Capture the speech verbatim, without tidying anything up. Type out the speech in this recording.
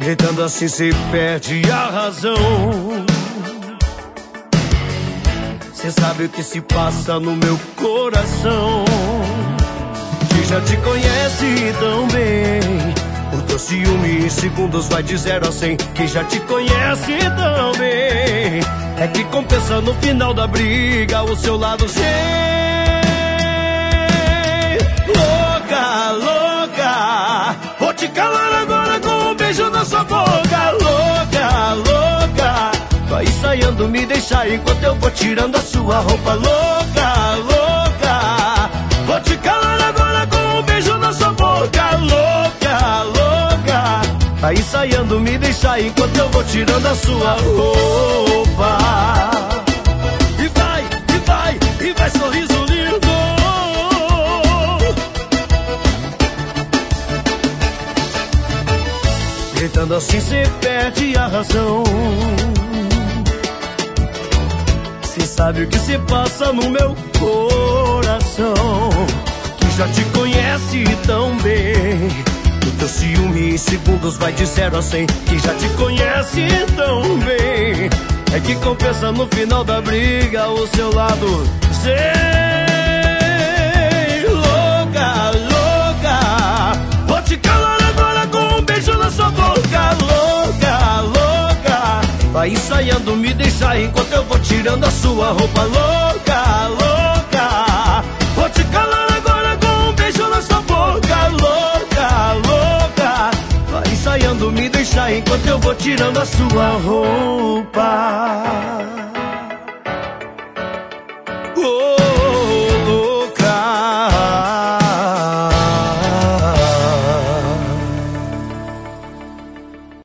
Gritando assim se perde a razão. Cê sabe o que se passa no meu coração, que já te conhece tão bem. O teu ciúme em segundos vai de zero a cem, que já te conhece tão bem. É que compensa no final da briga o seu lado sem. Louca, louca, vou te calar agora com um beijo na sua boca. Louca, louca, vai ensaiando me deixar enquanto eu vou tirando a sua roupa. Louca, louca, vou te calar agora com um beijo na sua boca. Louca, louca, vai ensaiando me deixar enquanto eu vou tirando a sua roupa. E vai, e vai, e vai, sorriso lindo. Gritando assim cê perde a razão. Cê sabe o que se passa no meu coração, que já te conhece tão bem. O teu ciúme em segundos vai de zero a cem, que já te conhece tão bem. É que compensa no final da briga o seu lado sem. Louca, louca, vou te calar agora com um beijo na sua boca. Louca, louca, vai ensaiando me deixar enquanto eu vou tirando a sua roupa. Louca, louca, vou te calar agora com um beijo na sua boca. Louca, louca, vai ensaiando me deixar enquanto eu vou tirando a sua roupa.